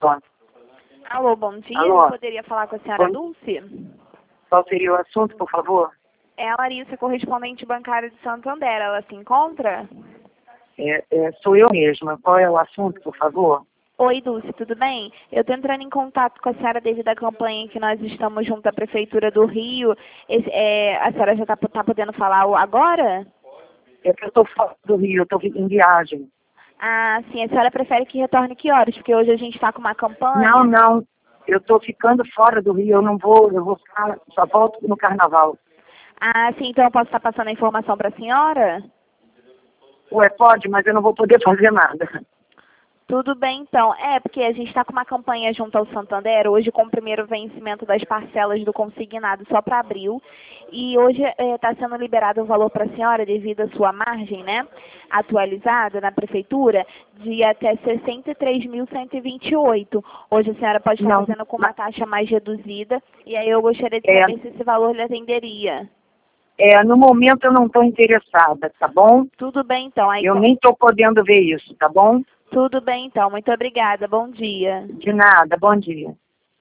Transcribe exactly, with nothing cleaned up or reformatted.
Pronto. Alô, bom dia. Alô. Eu poderia falar com a senhora Bom- Dulce? Qual seria o assunto, por favor? É a Larissa, correspondente bancária de Santander. Ela se encontra? É, é, sou eu mesma. Qual é o assunto, por favor? Oi, Dulce, tudo bem? Eu estou entrando em contato com a senhora devido à campanha que nós estamos junto à Prefeitura do Rio. Esse- é, a senhora já está tá podendo falar o- agora? É que eu estou fora do Rio, eu estou em viagem. Ah, sim. A senhora prefere que retorne que horas? Porque hoje a gente está com uma campanha. Não, não. Eu estou ficando fora do Rio, eu não vou, eu vou ficar, só volto no carnaval. Ah, sim. Então eu posso estar passando a informação para a senhora? Ué, pode, mas eu não vou poder fazer nada. Tudo bem, então. É, porque a gente está com uma campanha junto ao Santander, hoje com o primeiro vencimento das parcelas do consignado só para abril. E hoje está sendo liberado o valor para a senhora, devido à sua margem, né, atualizada na Prefeitura, de até sessenta e três mil cento e vinte e oito. Hoje a senhora pode estar Não, fazendo com uma taxa mais reduzida, e aí eu gostaria de É. saber se esse valor lhe atenderia. É, no momento eu não estou interessada, tá bom? Tudo bem, então. Aí, Eu nem estou podendo ver isso, tá bom? Tudo bem, então. Muito obrigada. Bom dia. De nada, bom dia.